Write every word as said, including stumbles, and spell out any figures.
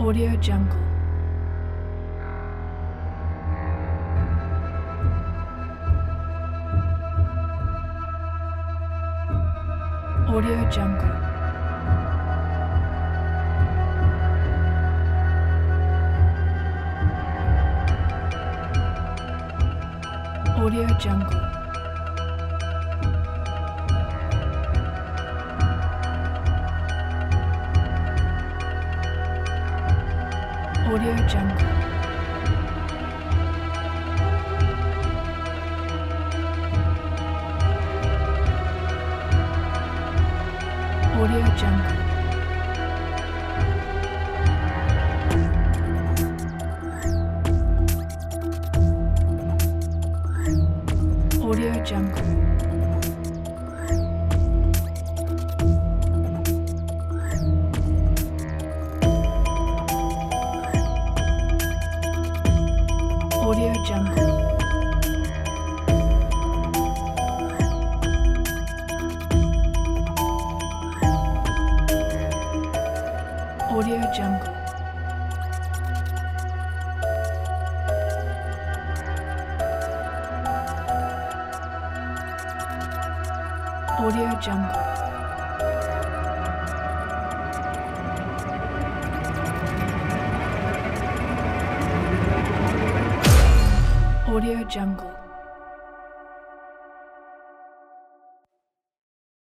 Audio Jungle. Audio Jungle. Audio Jungle. Audio Jungle. Audio Jungle. Audio Jungle. Audio Jungle. Audio Jungle. Audio Jungle. Audio Jungle.